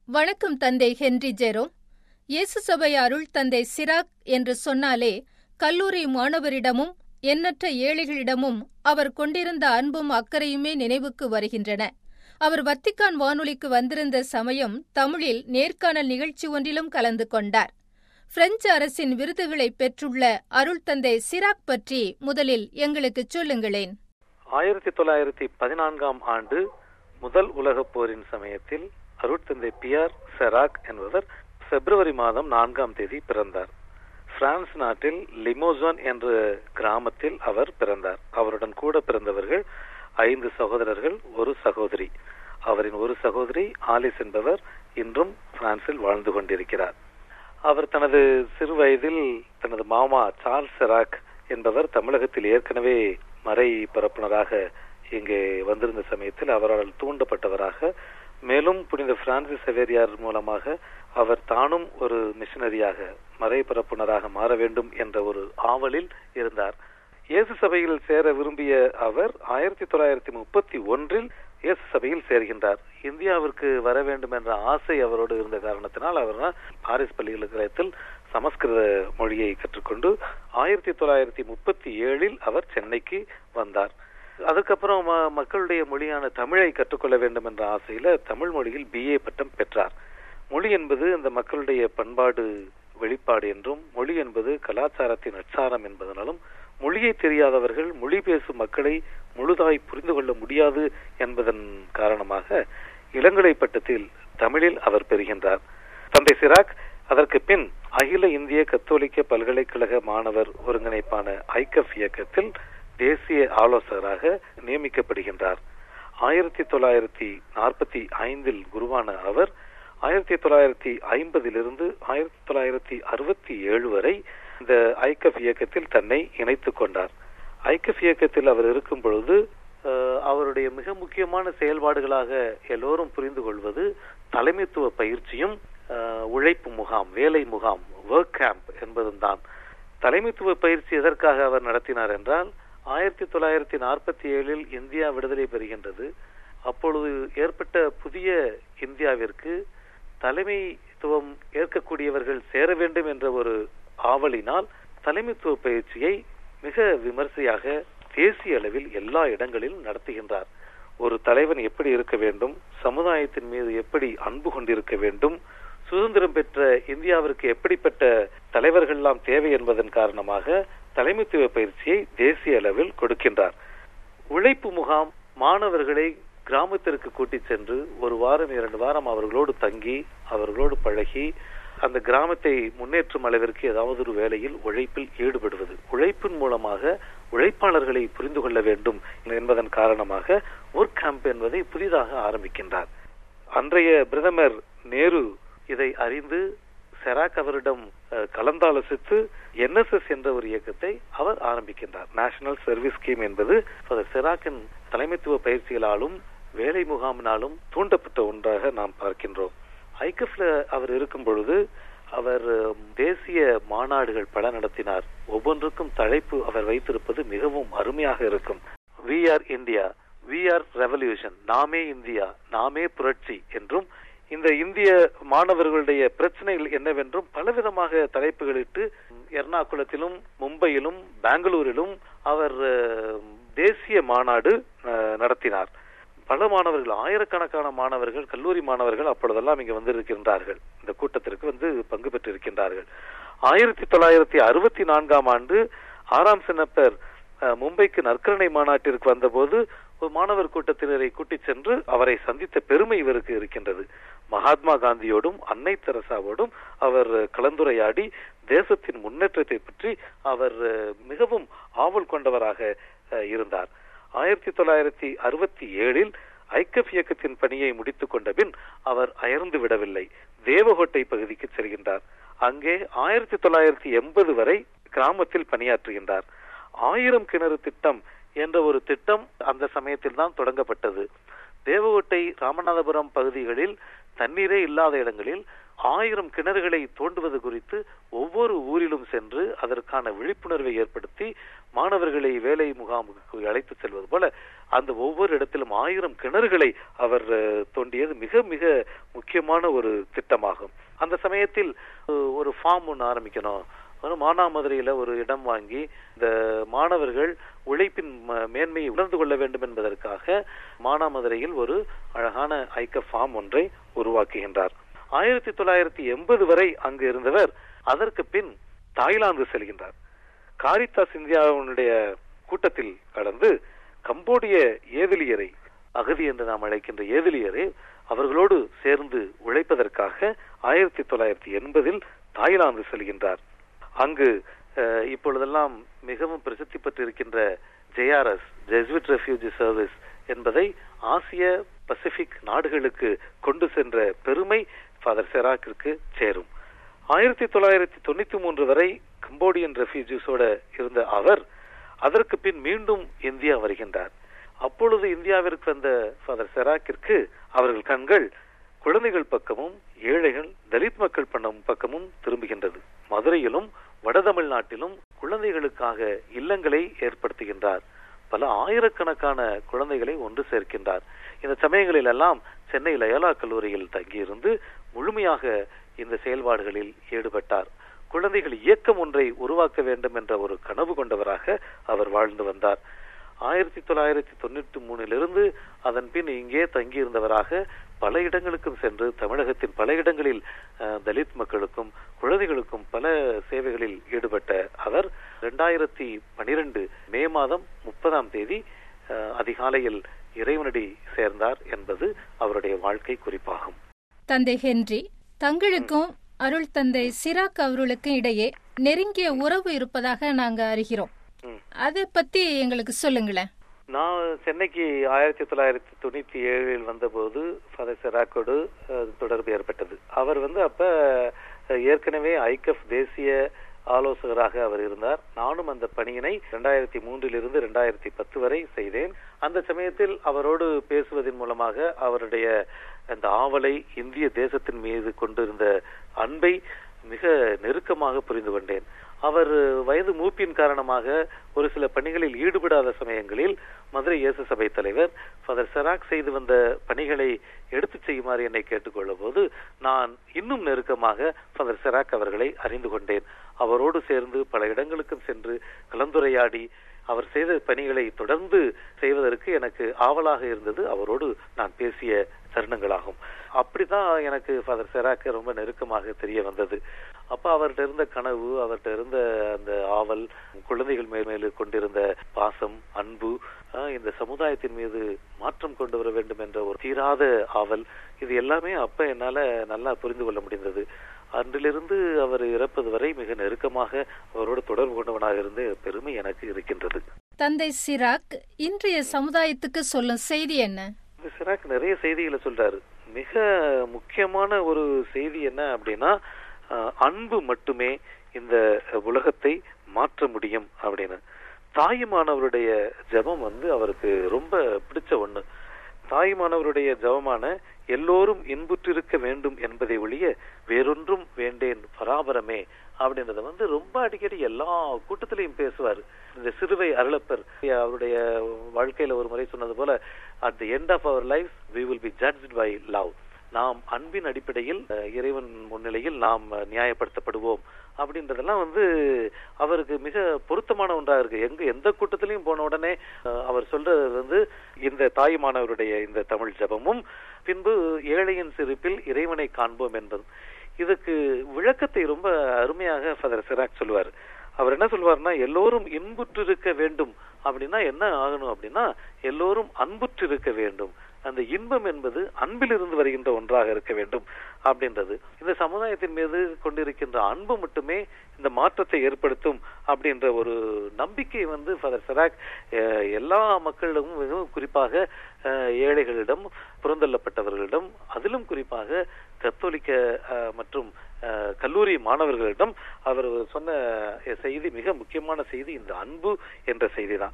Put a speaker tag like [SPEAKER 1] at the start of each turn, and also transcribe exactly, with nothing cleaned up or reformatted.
[SPEAKER 1] வணக்கம் தந்தை Henry Jerome. இயேசு சபை அருள் தந்தை சிராக் என்று சொன்னாலே கல்லூரி மாணவரிடமும் எண்ணற்ற ஏழைகளிடமும் அவர் கொண்டிருந்த அன்பும் அக்கறையுமே நினைவுக்கு வருகின்றன. அவர் வத்திக்கான் வானொலிக்கு வந்திருந்த சமயம் தமிழில் நேர்காணல் நிகழ்ச்சி ஒன்றிலும் கலந்து கொண்டார். பிரெஞ்சு அரசின் விருதுகளை பெற்றுள்ள அருள் தந்தை சிராக் பற்றி முதலில் எங்களுக்கு சொல்லுங்களேன்.
[SPEAKER 2] ஆயிரத்தி தொள்ளாயிரத்தி பதினான்காம் ஆண்டு முதல் உலகப் போரின் சமயத்தில் அருட்தந்தை பியர் செராக் என்பவர் பிப்ரவரி மாதம் நான்காம் தேதி பிறந்தார். பிரான்ஸ் நாட்டில் லிமோசோன் என்ற கிராமத்தில் அவர் பிறந்தார். அவருடன் கூட பிறந்தவர்கள் ஐந்து சகோதரர்கள், ஒரு சகோதரி. அவரின் ஒரு சகோதரி ஆலிஸ் என்பவர் இன்றும் பிரான்சில் வாழ்ந்து கொண்டிருக்கிறார். அவர் தனது சிறு வயதில் தனது மாமா சார்ல்ஸ் செராக் என்பவர் தமிழகத்தில் ஏற்கனவே மறை பரப்புனராக இங்கே வந்திருந்த சமயத்தில் அவரால் தூண்டப்பட்டவராக, மேலும் புனித பிரான்சிஸ் செவேரியார் மூலமாக அவர் தானும் ஒரு மிஷனரியாக மறை பரப்புனராக மாற வேண்டும் என்ற ஒரு ஆவலில் இருந்தார். இயேசு சபையில் சேர விரும்பிய அவர் ஆயிரத்தி தொள்ளாயிரத்தி முப்பத்தி ஒன்றில் இயேசு சபையில் சேர்கின்றார். இந்தியாவிற்கு வர வேண்டும் என்ற ஆசை அவரோடு இருந்த காரணத்தினால் அவர் பாரிஸ் பல்கலைக்கழகத்தில் சமஸ்கிருத மொழியை கற்றுக்கொண்டு ஆயிரத்தி தொள்ளாயிரத்தி முப்பத்தி ஏழில் அவர் சென்னைக்கு வந்தார். அதுக்கப்புறம் மக்களுடைய மொழியான தமிழை கற்றுக்கொள்ள வேண்டும் என்ற ஆசையில தமிழ் மொழியில் பி ஏ பட்டம் பெற்றார். மொழி என்பது அந்த மக்களுடைய பண்பாடு வெளிப்பாடு என்றும், மொழி என்பது கலாச்சாரத்தின் அச்சாரம் என்பதனாலும், மொழியை தெரியாதவர்கள் மொழி பேசும் மக்களை முழுதாய் புரிந்து கொள்ள முடியாது என்பதன் காரணமாக இளங்கலை பட்டத்தில் தமிழில் அவர் பெறுகின்றார். தந்தை சிராக் அதற்கு பின் அகில இந்திய கத்தோலிக்க பல்கலைக்கழக மாணவர் ஒருங்கிணைப்பான ஐகப் இயக்கத்தில் தேசிய ஆலோசகராக நியமிக்கப்படுகின்றார். ஆயிரத்தி தொள்ளாயிரத்தி நாற்பத்தி ஐந்தில் குருவான அவர் ஆயிரத்தி தொள்ளாயிரத்தி ஐம்பதிலிருந்து ஆயிரத்தி தொள்ளாயிரத்தி அறுபத்தி ஏழு வரை இந்த ஐகப் இயக்கத்தில் தன்னை இணைத்துக் கொண்டார். ஐகப் இயக்கத்தில் அவர் இருக்கும் பொழுது அவருடைய மிக முக்கியமான செயல்பாடுகளாக எல்லோரும் புரிந்து கொள்வது தலைமைத்துவ பயிற்சியும் உழைப்பு முகாம், வேலை முகாம், ஒர்க் கேம்ப் என்பதும் தான். தலைமைத்துவ பயிற்சி எதற்காக அவர் நடத்தினார் என்றால், ஆயிரத்தி தொள்ளாயிரத்தி நாற்பத்தி ஏழில் இந்தியா விடுதலை பெறுகின்றது. அப்பொழுது ஏற்பட்ட புதிய இந்தியாவிற்கு தலைமைத்துவம் ஏற்கக்கூடியவர்கள் சேர வேண்டும் என்ற ஒரு ஆவலினால் தலைமைத்துவ பயிற்சியை மிக விமர்சையாக தேசிய அளவில் எல்லா இடங்களிலும் நடத்துகின்றார். ஒரு தலைவன் எப்படி இருக்க வேண்டும், சமுதாயத்தின் மீது எப்படி அன்பு கொண்டிருக்க வேண்டும், சுதந்திரம் பெற்ற இந்தியாவிற்கு எப்படிப்பட்ட தலைவர்கள் எல்லாம் தேவை என்பதன் காரணமாக தலைமைத்துவ பயிற்சியை தேசிய அளவில் கொடுக்கின்றார். உழைப்பு முகாம் மாணவர்களை கிராமத்திற்கு கூட்டி சென்று ஒரு வாரம் இரண்டு வாரம் அவர்களோடு தங்கி அவர்களோடு பழகி அந்த கிராமத்தை முன்னேற்றும் அளவிற்கு ஏதாவது ஒரு வேலையில் உழைப்பில் ஈடுபடுவது, உழைப்பின் மூலமாக உழைப்பாளர்களை புரிந்து கொள்ள வேண்டும் என்பதன் காரணமாக ஒர்க் கேம்ப் என்பதை புதிதாக ஆரம்பிக்கின்றார். அன்றைய பிரதமர் நேரு இதை அறிந்து செராக் அவரிடம் கலந்தாலோசித்து என் எஸ் எஸ் என்ற ஒரு இயக்கத்தை அவர் ஆரம்பிக்கின்றார். நேஷனல் சர்வீஸ் ஸ்கீம் என்பது செராக்கின் தலைமைத்துவ பயிற்சிகளாலும் வேலை முகாமினாலும் தூண்டப்பட்ட ஒன்றாக நாம் பார்க்கின்றோம். ஐகப்ல அவர் இருக்கும் பொழுது அவர் தேசிய மாநாடுகள் பல நடத்தினார். ஒவ்வொன்றுக்கும் தலைப்பு அவர் வைத்திருப்பது மிகவும் அருமையாக இருக்கும். We are India, we are revolution, நாமே இந்தியா, நாமே புரட்சி என்றும், இந்த இந்திய மாணவர்களுடைய பிரச்சனைகள் என்னவென்றும் பலவிதமாக தலைப்புகளிட்டு எர்ணாகுளத்திலும் மும்பையிலும் பெங்களூரிலும் அவர் தேசிய மாநாடு நடத்தினார். பல மாணவர்கள், ஆயிரக்கணக்கான மாணவர்கள், கல்லூரி மாணவர்கள் அப்பொழுதெல்லாம் இங்கு வந்திருக்கின்றார்கள், இந்த கூட்டத்திற்கு வந்து பங்கு பெற்றிருக்கின்றார்கள். ஆயிரத்தி தொள்ளாயிரத்தி அறுபத்தி நான்காம் ஆண்டு ஆறாம் சின்னப்பர் மும்பைக்கு நற்கருணை மாநாட்டிற்கு வந்தபோது ஒரு மாணவர் கூட்டத்தினரை கூட்டிச் சென்று அவரை சந்தித்த பெருமை இவருக்கு இருக்கின்றது. மகாத்மா காந்தியோடும் அன்னை தெரசாவோடும் அவர் கலந்துரையாடி தேசத்தின் முன்னேற்றத்தை பற்றி அவர் மிகவும் ஆவல் கொண்டவராக இருந்தார். ஆயிரத்தி தொள்ளாயிரத்தி அறுபத்தி ஏழில் ஐக்கப் இயக்கத்தின் பணியை முடித்துக் கொண்ட பின் அவர் அயர்ந்து விடவில்லை. தேவகோட்டை பகுதிக்கு செல்கின்றார். அங்கே ஆயிரத்தி தொள்ளாயிரத்தி எண்பது வரை கிராமத்தில் பணியாற்றுகின்றார். ஆயிரம் கிணறு திட்டம் என்ற ஒரு திட்டம் அந்த சமயத்தில் தான் தொடங்கப்பட்டது. தேவகோட்டை, ராமநாதபுரம் பகுதிகளில் தண்ணீரே இல்லாத இடங்களில் ஆயிரம் கிணறுகளை தோண்டுவது குறித்து ஒவ்வொரு ஊரிலும் சென்று அதற்கான விழிப்புணர்வை ஏற்படுத்தி மாணவர்களை வேலை முகாமுக்கு அழைத்து செல்வது போல அந்த ஒவ்வொரு இடத்திலும் ஆயிரம் கிணறுகளை அவர் தோண்டியது மிக மிக முக்கியமான ஒரு திட்டமாகும். அந்த சமயத்தில் ஒரு ஃபார்ம் ஒன்று ஆரம்பிக்கணும், ஒரு மானாமதுரையில ஒரு இடம் வாங்கி இந்த மாணவர்கள் உழைப்பின் மேன்மையை உணர்ந்து கொள்ள வேண்டும் என்பதற்காக மானாமதுரையில் ஒரு அழகான ஐக்க ஃபார்ம் ஒன்றை உருவாக்குகின்றார். ஆயிரத்தி தொள்ளாயிரத்தி எண்பது வரை அங்கு இருந்தவர் அதற்கு பின் தாய்லாந்து செல்கின்றார். காரித்தாஸ் இந்தியாவுடைய கூட்டத்தில் கலந்து கம்போடிய ஏதிலியரை, அகதி என்று நாம் அழைக்கின்ற ஏதிலியரை அவர்களோடு சேர்ந்து உழைப்பதற்காக ஆயிரத்தி தொள்ளாயிரத்தி எண்பதில் தாய்லாந்து செல்கின்றார். அங்கு இப்பொழுதெல்லாம் மிகவும் பிரசித்தி பெற்றிருக்கின்ற ஜேஆர்எஸ் ஜெசுவிட் ரெஃப்யூஜி சர்வீஸ் என்பதை ஆசிய பசிபிக் நாடுகளுக்கு கொண்டு சென்ற பெருமை ஃபாதர் செராக்கிற்கு சேரும். ஆயிரத்தி தொள்ளாயிரத்தி தொண்ணூத்தி மூன்று வரை கம்போடியன் ரெஃப்யூஜிஸோட இருந்த அவர் அதற்கு பின் மீண்டும் இந்தியா வருகின்றார். அப்பொழுது இந்தியாவிற்கு வந்த ஃபாதர் செராக்கிற்கு அவர்கள் கண்கள் குழந்தைகள் பக்கமும் ஏழைகள் தலித் மக்கள் பண்ணம் பக்கமும் திரும்புகின்றது. மதுரையிலும் வட தமிழ்நாட்டிலும் குழந்தைகளுக்காக இல்லங்களை ஏற்படுத்துகின்றார். பல ஆயிரக்கணக்கான குழந்தைகளை ஒன்று சேர்க்கின்றார். இந்த சமயங்களில் எல்லாம் சென்னை லயோலா கல்லூரியில் தங்கியிருந்து முழுமையாக இந்த செயல்பாடுகளில் ஈடுபட்டார். குழந்தைகள் இயக்கம் ஒன்றை உருவாக்க வேண்டும் என்ற ஒரு கனவு கொண்டவராக அவர் வாழ்ந்து வந்தார். ஆயிரத்தி தொள்ளாயிரத்தி தொண்ணூத்தி மூணிலிருந்து அதன் பின் இங்கே தங்கியிருந்தவராக பல இடங்களுக்கும் சென்று தமிழகத்தின் பல இடங்களில் தலித் மக்களுக்கும் குழந்தைகளுக்கும் பல சேவைகளில் ஈடுபட்ட அவர் இரண்டாயிரத்தி பனிரெண்டு மே மாதம் முப்பதாம் தேதி அதிகாலையில் இறைவனடி சேர்ந்தார் என்பது அவருடைய வாழ்க்கை குறிப்பாகும்.
[SPEAKER 1] தந்தை ஹென்றி, தங்களுக்கும் அருள் தந்தை சிராக் அவர்களுக்கும் இடையே நெருங்கிய உறவு இருப்பதாக நாங்க அறிகிறோம். அதை பத்தி எங்களுக்கு சொல்லுங்களேன்.
[SPEAKER 2] நான் சென்னைக்கு ஆயிரத்தி தொள்ளாயிரத்தி தொண்ணூத்தி ஏழில் வந்தபோது ஃபாதர் செராக்கோடு தொடர்பு ஏற்பட்டது. அவர் வந்து அப்ப ஏற்கனவே ஐகஃப் தேசிய ஆலோசகராக அவர் இருந்தார். நானும் அந்த பணியினை இரண்டாயிரத்தி மூன்றில் இருந்து இரண்டாயிரத்தி பத்து வரை செய்தேன். அந்த சமயத்தில் அவரோடு பேசுவதன் மூலமாக அவருடைய அந்த ஆவலை, இந்திய தேசத்தின் மீது கொண்டிருந்த அன்பை மிக நெருக்கமாக புரிந்து கொண்டேன். அவர் வயது மூப்பின் காரணமாக ஒரு சில பணிகளில் ஈடுபடாத சமயங்களில் மதுரை இயேசு சபை தலைவர் ஃபாதர் செராக் செய்து வந்த பணிகளை எடுத்து செய்யுமாறு என்னை கேட்டுக்கொள்ள போது நான் இன்னும் நெருக்கமாக ஃபாதர் செராக் அவர்களை அறிந்து கொண்டேன். அவரோடு சேர்ந்து பல இடங்களுக்கும் சென்று கலந்துரையாடி அவர் செய்த பணிகளை தொடர்ந்து செய்வதற்கு எனக்கு ஆவலாக இருந்தது. அவரோடு நான் பேசிய தருணங்களாகும். அப்படிதான் எனக்கு ஃபாதர் செராக் ரொம்ப நெருக்கமாக தெரிய வந்தது. அப்ப அவர்கிட்ட இருந்த கனவு, அவர்கிட்ட இருந்த அந்த ஆவல், குழந்தைகள் மேல் கொண்டிருந்த பாசம், அன்பு, இந்த சமுதாயத்தின் மீது மாற்றம் கொண்டு வர வேண்டும் என்ற ஒரு தீராத ஆவல், இது எல்லாமே அப்ப என்னால நல்லா புரிந்து கொள்ள முடிந்தது. அன்றிலிருந்து அவர் இறப்பது வரை மிக நெருக்கமாக அவரோடு தொடர்பு கொண்டவனாக இருந்து பெருமை எனக்கு இருக்கின்றது.
[SPEAKER 1] தந்தை சிராக் இன்றைய சமுதாயத்துக்கு சொல்லும் செய்தி என்ன?
[SPEAKER 2] சிராக் நிறைய செய்திகளை சொல்றாரு. மிக முக்கியமான ஒரு செய்தி என்ன அப்படின்னா, அன்பு மட்டுமே இந்த உலகத்தை மாற்ற முடியும் அப்படின்னு. தாயுமானவருடைய ஜெபம் வந்து அவருக்கு ரொம்ப பிடிச்ச ஒண்ணு. தாயுமானவருடைய ஜெபமான எல்லோரும் இன்புற்றிருக்க வேண்டும் என்பதை ஒழிய வேறொன்றும் வேண்டேன் பராபரமே அப்படின்றத வந்து ரொம்ப அடிக்கடி எல்லா கூட்டத்திலையும் பேசுவார். இந்த சிறுவை அருளப்பர் அவருடைய வாழ்க்கையில ஒரு முறை சொன்னது போல, at the end of our lives we will be judged by love. நாம் அன்பின் அடிப்படையில் இறைவன் முன்னிலையில் நாம் நியாயப்படுத்தப்படுவோம் அப்படின்றதெல்லாம் வந்து அவருக்கு மிக பொருத்தமான ஒன்றா இருக்கு. எங்க எந்த கூட்டத்திலையும் போன உடனே அவர் சொல்றது வந்து இந்த தாயுமானவருடைய இந்த தமிழ் ஜபமும் பின்பு ஏழையின் சிரிப்பில் இறைவனை காண்போம் என்பதும். இதுக்கு விளக்கத்தை ரொம்ப அருமையாக ஃபாதர் செராக் சொல்லுவார். அவர் என்ன சொல்வார்னா, எல்லோரும் இன்புற்றிருக்க வேண்டும் அப்படின்னா என்ன ஆகணும் அப்படின்னா, எல்லோரும் அன்புற்றிருக்க வேண்டும். அந்த இன்பம் என்பது அன்பிலிருந்து வருகின்ற ஒன்றாக இருக்க வேண்டும் அப்படின்றது. இந்த சமுதாயத்தின் மீது கொண்டிருக்கின்ற அன்பு மட்டுமே இந்த மாற்றத்தை ஏற்படுத்தும் அப்படின்ற ஒரு நம்பிக்கை வந்து ஃபாதர் செராக் எல்லா மக்களிடமும், மிகவும் குறிப்பாக ஏழைகளிடம், புறந்தள்ளப்பட்டவர்களிடம், அதிலும் குறிப்பாக கத்தோலிக்க மற்றும் கல்லூரி மாணவர்களிடம் அவர் சொன்ன செய்தி மிக முக்கியமான செய்தி இந்த அன்பு என்ற செய்தி தான்.